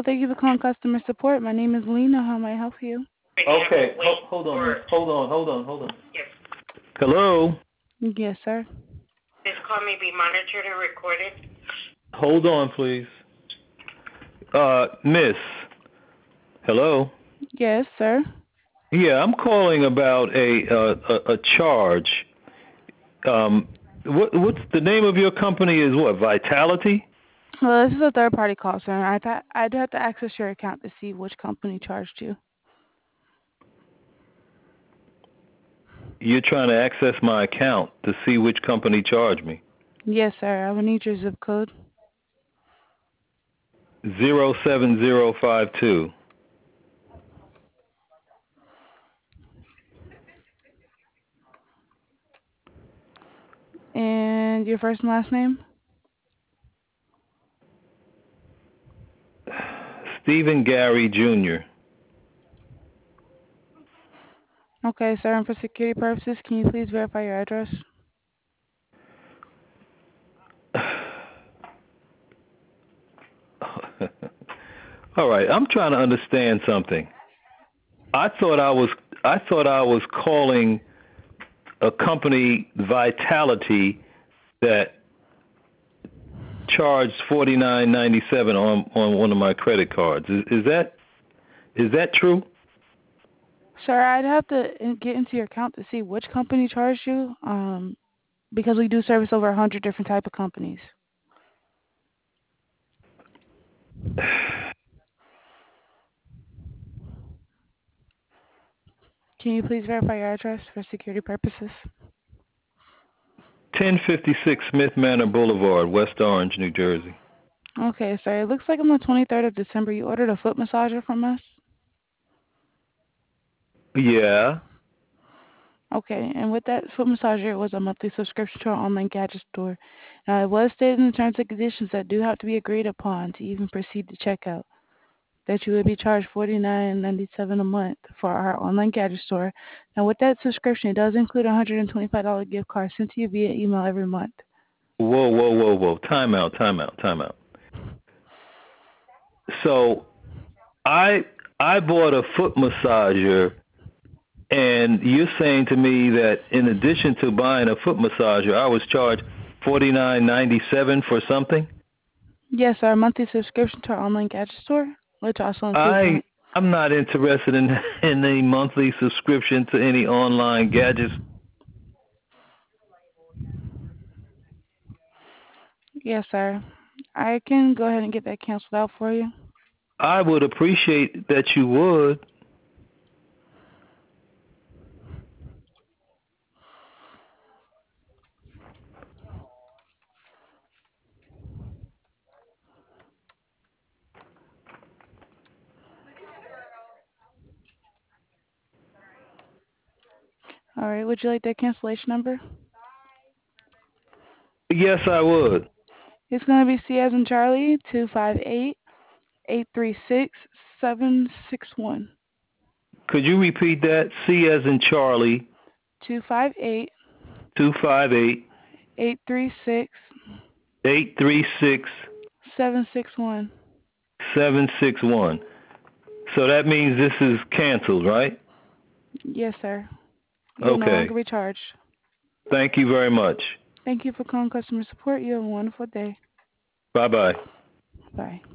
thank you for calling customer support. My name is Lena. How may I help you? Okay, hold on, miss. Hold on. Yes. Hello? Yes, sir. This call may be monitored and recorded. Hold on, please. Miss. Hello? Yes, sir. Yeah, I'm calling about a charge. What's the name of your company is what? Vitality? Well, this is a third-party call, sir. I do have to access your account to see which company charged you. You're trying to access my account to see which company charged me. Yes, sir. I will need your zip code. 07052. And your first and last name? Stephen Gary Jr. Okay, sir. And for security purposes, can you please verify your address? All right, I'm trying to understand something. I thought I was calling a company, Vitality, that charged $49.97 on one of my credit cards. Is that true? Sir, I'd have to get into your account to see which company charged you, because we do service over 100 different type of companies. Can you please verify your address for security purposes? 1056 Smith Manor Boulevard, West Orange, New Jersey. Okay, sir. It looks like on the 23rd of December you ordered a foot massager from us. Yeah. Okay, and with that foot massager, it was a monthly subscription to our online gadget store. Now, it was stated in the terms and conditions that do have to be agreed upon to even proceed to checkout that you would be charged $49.97 a month for our online gadget store. Now, with that subscription, it does include a $125 gift card sent to you via email every month. Whoa. Time out. So I bought a foot massager, and you're saying to me that in addition to buying a foot massager, I was charged $49.97 for something? Yes, our monthly subscription to our online gadget store, which also includes I'm not interested in a monthly subscription to any online gadgets. Yes, sir. I can go ahead and get that canceled out for you. I would appreciate that you would. All right. Would you like that cancellation number? Yes, I would. It's going to be C as in Charlie, 258-836-761. Could you repeat that? C as in Charlie. 258 258 836 836 761. 761. So that means this is canceled, right? Yes, sir. You'll no Okay. longer be charged. Thank you very much. Thank you for calling customer support. You have a wonderful day. Bye-bye. Bye.